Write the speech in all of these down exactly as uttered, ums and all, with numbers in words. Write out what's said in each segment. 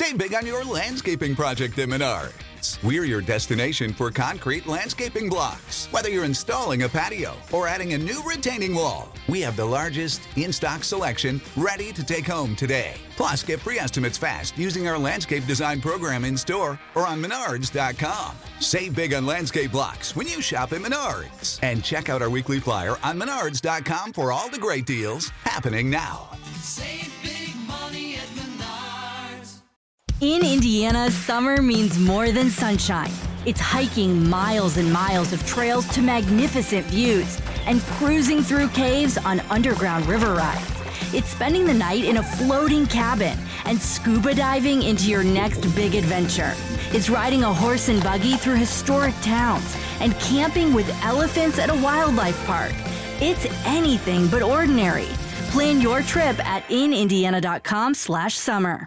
Save big on your landscaping project at Menards. We're your destination for concrete landscaping blocks. Whether you're installing a patio or adding a new retaining wall, we have the largest in-stock selection ready to take home today. Plus, get free estimates fast using our landscape design program in store or on menards dot com. Save big on landscape blocks when you shop at Menards. And check out our weekly flyer on menards dot com for all the great deals happening now. Save big money at Menards. In Indiana, summer means more than sunshine. It's hiking miles and miles of trails to magnificent views and cruising through caves on underground river rides. It's spending the night in a floating cabin and scuba diving into your next big adventure. It's riding a horse and buggy through historic towns and camping with elephants at a wildlife park. It's anything but ordinary. Plan your trip at in indiana dot com slash summer.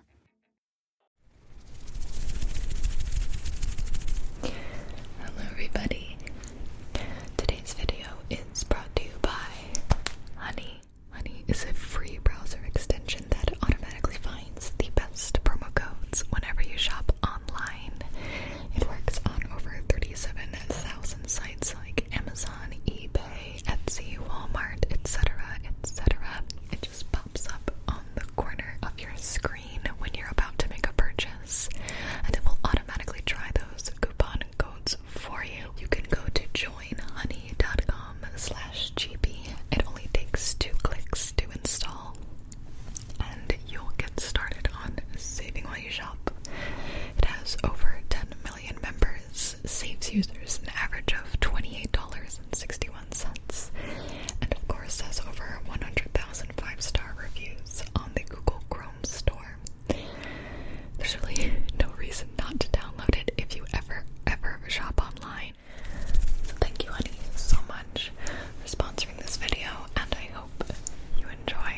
Hello everybody. Today's video is brought to you by Honey. Honey is a free browser extension that automatically finds the best promo codes whenever you shop online. It works on over thirty-seven thousand sites like Amazon, eBay, Etsy, Walmart, et cetera, et cetera. It just pops up on the corner of your screen when you're about to make a purchase, and it will automatically try those coupon codes for you. You can go to join honey dot com slash G P. It only takes two clicks to install, and you'll get started on saving while you shop. It has over ten million members, saves users an average of twenty-eight dollars and sixty-one cents, and of course has over one hundred thousand five-star reviews on the Google Chrome store. There's really no reason not to download it if you ever, ever shop online. So thank you, Honey, so much for sponsoring this video, and I hope you enjoy.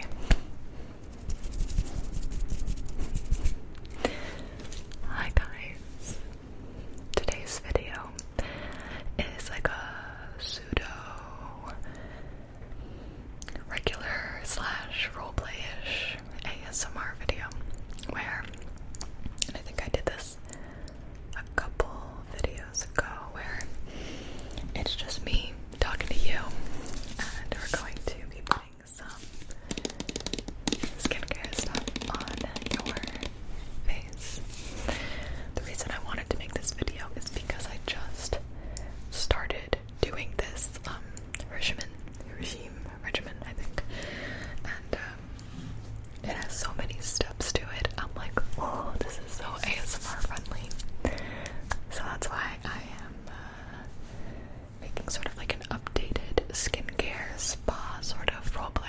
Hi guys. Today's video is like a pseudo regular slash roleplay-ish A S M R video where, and I think I did this a couple videos ago, where it's just me talking to you, and we're going to be putting some skincare stuff on your face. The reason I wanted to make this video is because I just started doing this um, regimen, regime, regimen, I think, and um, it has so many steps to it. I'm like, whoa, this is so A S M R friendly. So that's why I am uh, making sort of like an updated skincare spa sort of roleplay.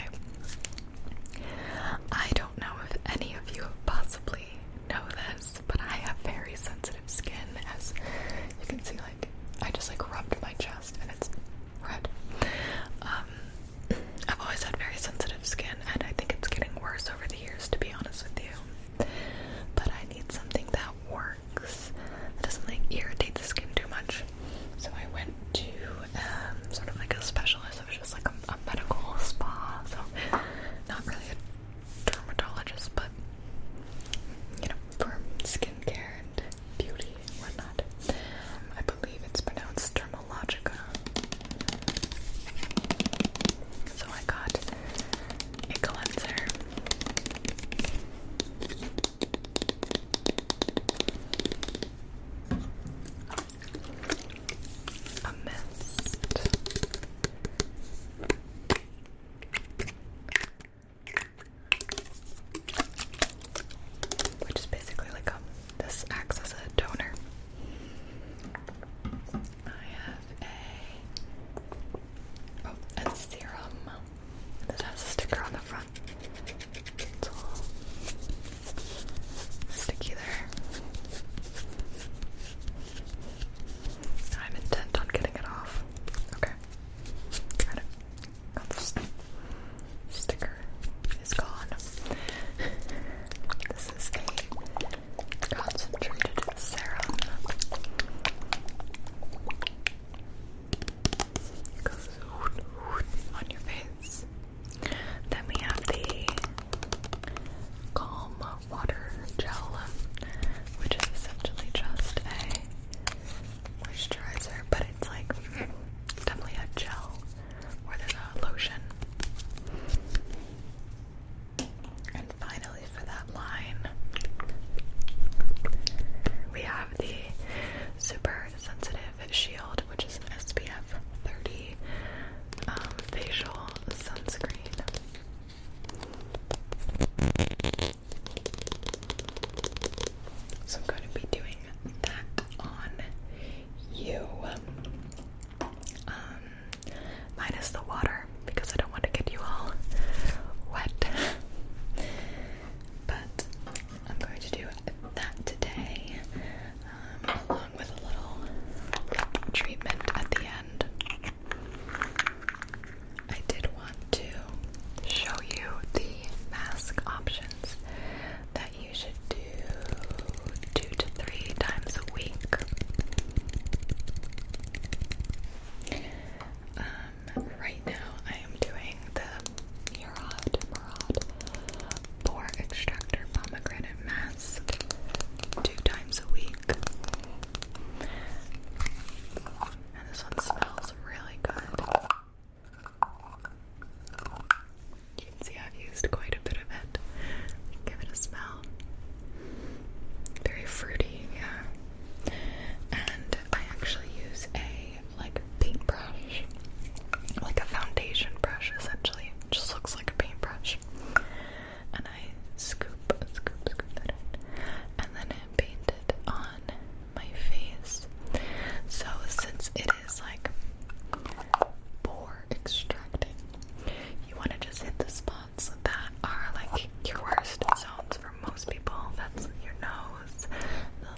I don't know if any of you possibly know this, but I have very sensitive skin, as you can see. Like, I just like rubbed my chest and it's red. Um, I've always had very sensitive skin, and I think it's getting worse over the years, to be honest with you. But I need something that works, that doesn't like irritate the skin too much. So I went to um, sort of like a specialist. It was just like a, a medical spa, so So I'm going to be doing that on you. Um, minus the water, because I don't want to get you all wet. But I'm going to do that today, um, along with a little treatment at the end. I did want to show you the mask options that you should do two to three times a week. Um, right now I am doing the Murad Murad Pore Extractor Pomegranate Mask two times a week. And this one smells really good. You can see I've used quite a bit of it. Give it a smell. Very fruity, yeah. And I actually use a like paintbrush, like a foundation brush essentially. It just looks like a paintbrush. And I scoop, scoop, scoop that in, and then paint it on my face. So since it is like pore extracting, you want to just hit the spots that are like your worst zones for most people. That's your nose, the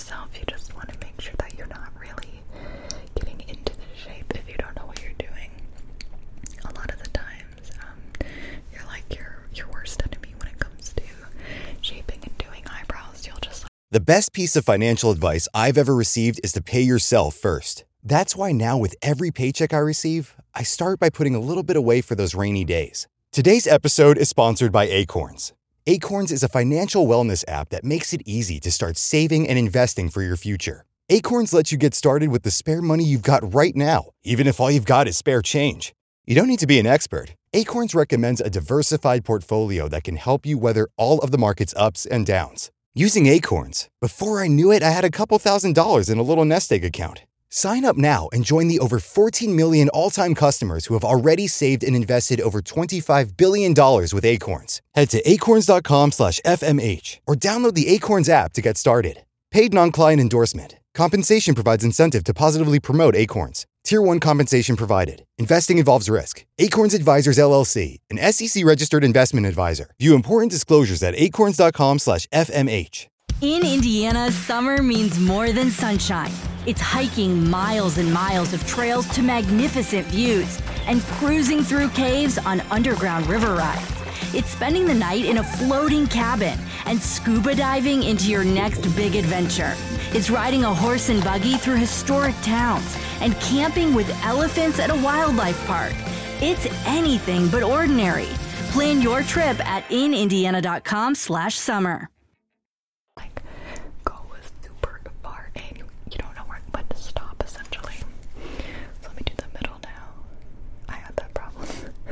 yourself. You just want to make sure that you're not really getting into the shape if you don't know what you're doing. A lot of the times, um, you're like your your worst enemy when it comes to shaping and doing eyebrows. You'll just like... The best piece of financial advice I've ever received is to pay yourself first. That's why now with every paycheck I receive, I start by putting a little bit away for those rainy days. Today's episode is sponsored by Acorns. Acorns is a financial wellness app that makes it easy to start saving and investing for your future. Acorns lets you get started with the spare money you've got right now, even if all you've got is spare change. You don't need to be an expert. Acorns recommends a diversified portfolio that can help you weather all of the market's ups and downs. Using Acorns, before I knew it, I had a couple thousand dollars in a little nest egg account. Sign up now and join the over fourteen million all-time customers who have already saved and invested over twenty-five billion dollars with Acorns. Head to acorns.com slash FMH or download the Acorns app to get started. Paid non-client endorsement. Compensation provides incentive to positively promote Acorns. Tier one compensation provided. Investing involves risk. Acorns Advisors, L L C, an S E C-registered investment advisor. View important disclosures at acorns.com slash FMH. In Indiana, summer means more than sunshine. It's hiking miles and miles of trails to magnificent views and cruising through caves on underground river rides. It's spending the night in a floating cabin and scuba diving into your next big adventure. It's riding a horse and buggy through historic towns and camping with elephants at a wildlife park. It's anything but ordinary. Plan your trip at inindiana.com slash summer. Like, go super far in. You don't know where, when to stop, essentially. So let me do the middle now. I had that problem.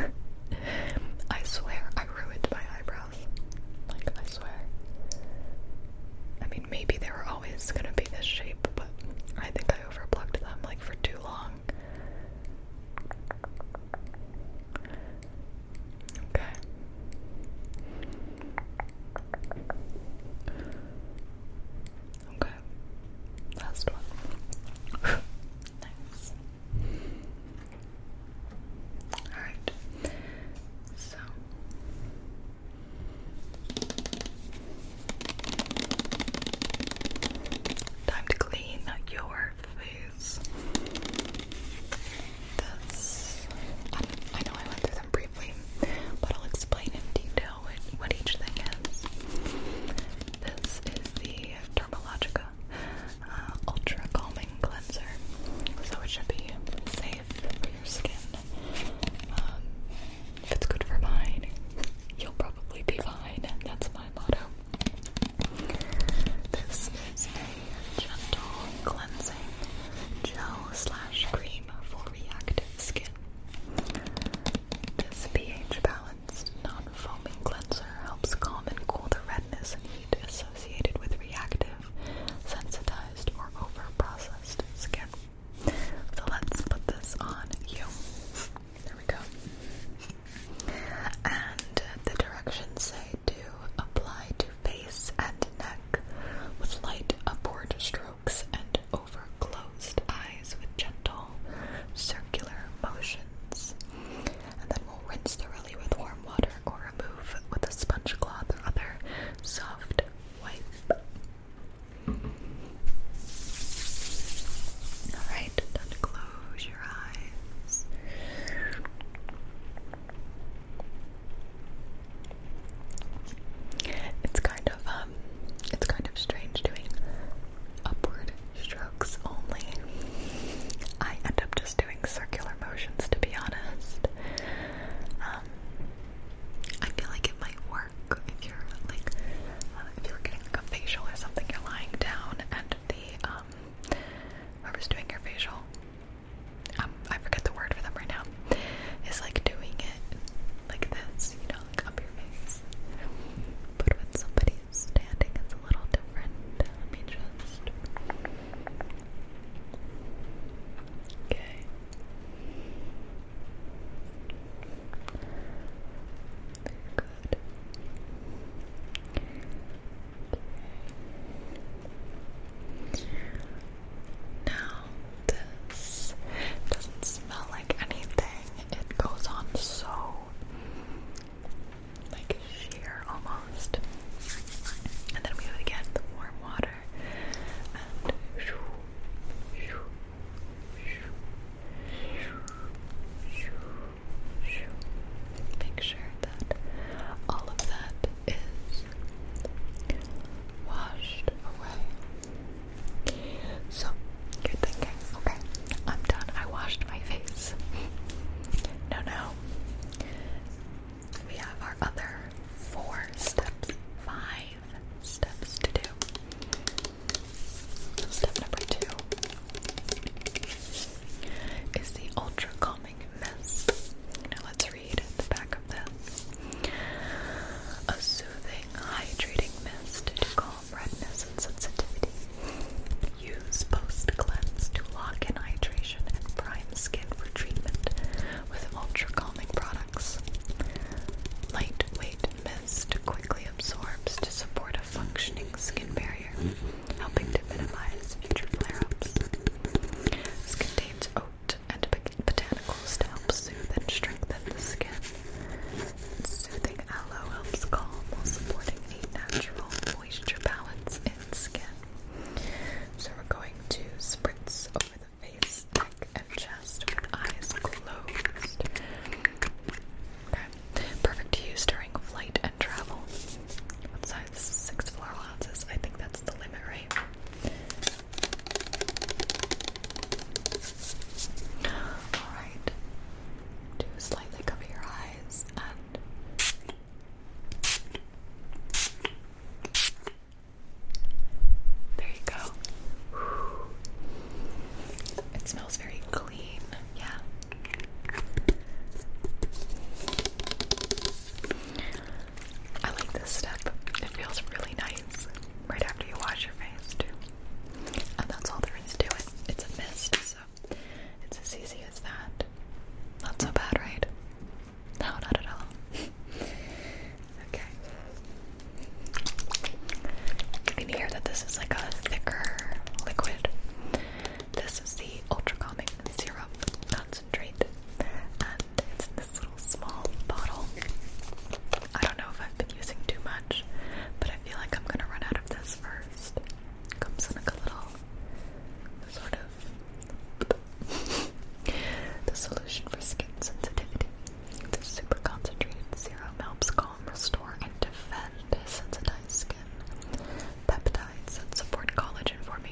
I swear I ruined my eyebrows. Like, I swear. I mean, maybe they were always gonna be this shape, but I think I overplucked them, like, for too long. Okay.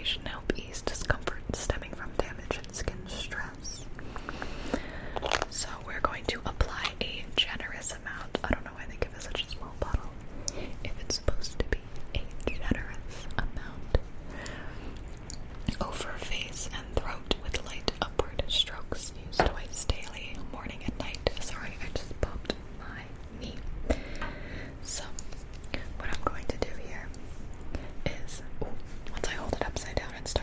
medication to help ease discomfort stemming from damage and skin stress. So we're going to apply a generous amount. I don't know why they give us such a small bottle if it's supposed to be a generous amount over face and throat with light upward strokes used twice daily, morning and night. Sorry, I just popped my knee. So what I'm going to do here is, ooh, once I hold it upside down, it's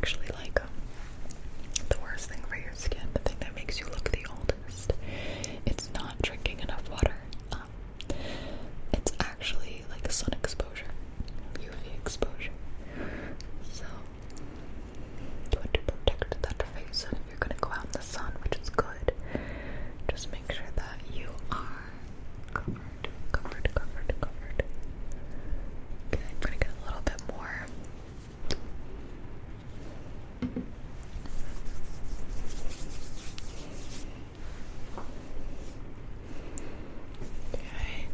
actually like um, the worst thing for your skin, the thing that makes you look the oldest. It's not drinking enough water. Um, it's actually like sun exposure, U V exposure. So you want to protect that face, and if you're gonna go out in the sun, which is good, just make sure that you are covered, covered, covered, covered. Okay, I'm gonna get a little bit more. Okay.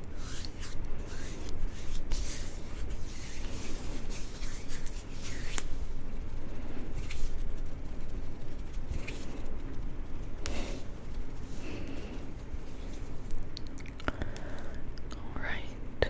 All right.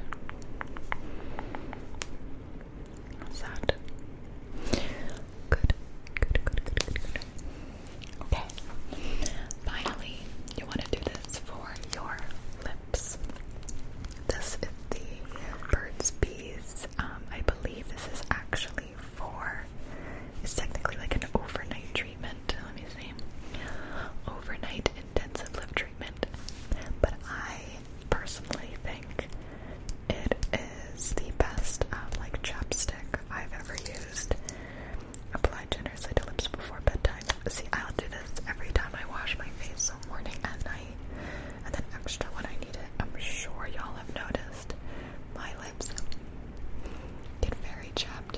How's that? Good. Good, good, good, good, good. Okay. Finally, you want to do this for your lips. This is the Burt's Bees. Um, I believe this is actually for, it's technically like an overnight treatment. Let me see. Overnight intensive lip treatment. But I personally think it is the best um, like chapstick I've ever used. Apply generously to lips before bedtime. See, I'll do this every time I wash my face, so morning and night, and then extra when I need it. I'm sure y'all have noticed my lips get very chapped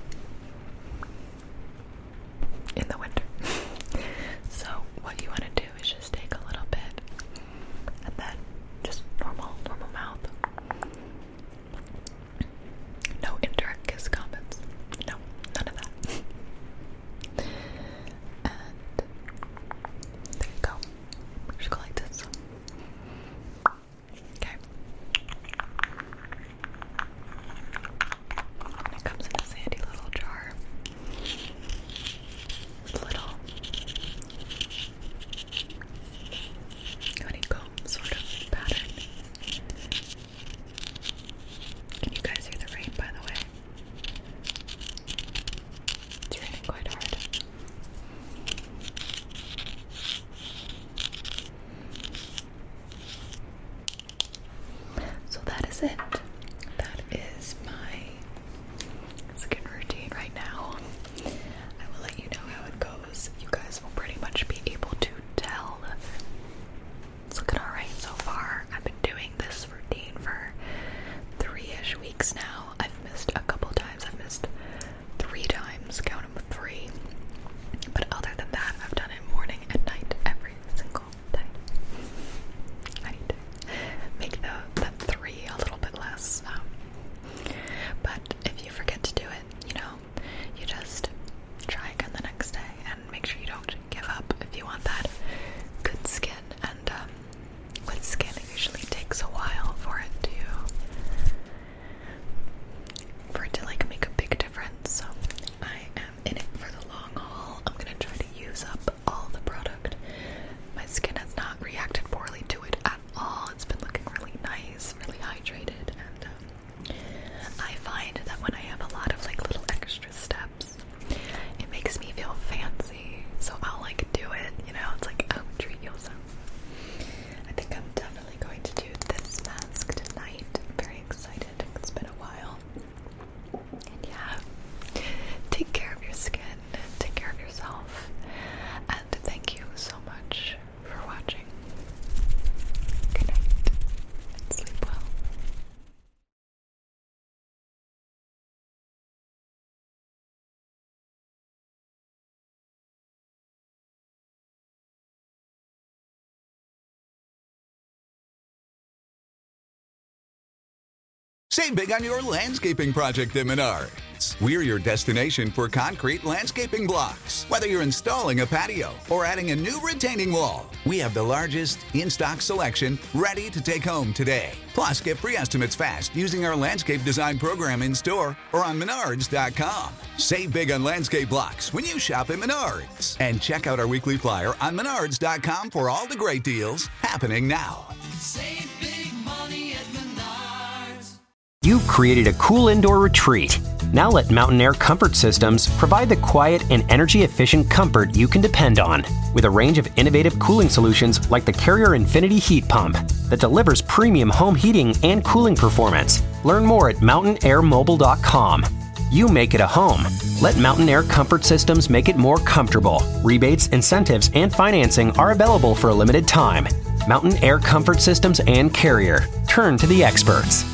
in the winter. So what you want to do is just take a little bit, and then just normal, normal mouth. No indirect kiss comments. No, none of that. And there you go. Just go like this. Okay. And it comes in this handy little jar. Little honeycomb sort of pattern. Can you guys hear the rain, by the way? It's raining quite hard. So that is it. That is my skin routine right now. I will let you know how it goes. You guys will pretty much be able to tell. It's looking alright so far. I've been doing this routine for three-ish weeks now. I've missed a couple times. I've missed three times, count them three. But other than that, I've done it morning and night every single day. I need to make the, that three a little bit less. Um, but if you forget to do it, you know, you just try again the next day and make sure you don't give up if you want that good skin. And um, with skin, it usually takes a while for it to for it to like make a big difference. So I am in it for the long haul. I'm gonna try to use up all the product. My skin has not reacted poorly to it at all. It's been looking really nice, really hydrated, and um, I find that when I have a lot of like little extra steps, it makes me feel fancy. So I'll like do it, you know, it's like, oh, treat yourself. I think I'm definitely going to do this mask tonight. I'm very excited. It's been a while. And yeah, take care of your skin, take care of yourself, and thank you so much for watching. Good night, and sleep well. Save big on your landscaping project at Menards. We're your destination for concrete landscaping blocks. Whether you're installing a patio or adding a new retaining wall, we have the largest in-stock selection ready to take home today. Plus, get free estimates fast using our landscape design program in store or on menards dot com. Save big on landscape blocks when you shop at Menards. And check out our weekly flyer on menards dot com for all the great deals happening now. Save big money at Menards. You've created a cool indoor retreat. Now let Mountain Air Comfort Systems provide the quiet and energy-efficient comfort you can depend on, with a range of innovative cooling solutions like the Carrier Infinity Heat Pump that delivers premium home heating and cooling performance. Learn more at mountain air mobile dot com. You make it a home. Let Mountain Air Comfort Systems make it more comfortable. Rebates, incentives, and financing are available for a limited time. Mountain Air Comfort Systems and Carrier. Turn to the experts.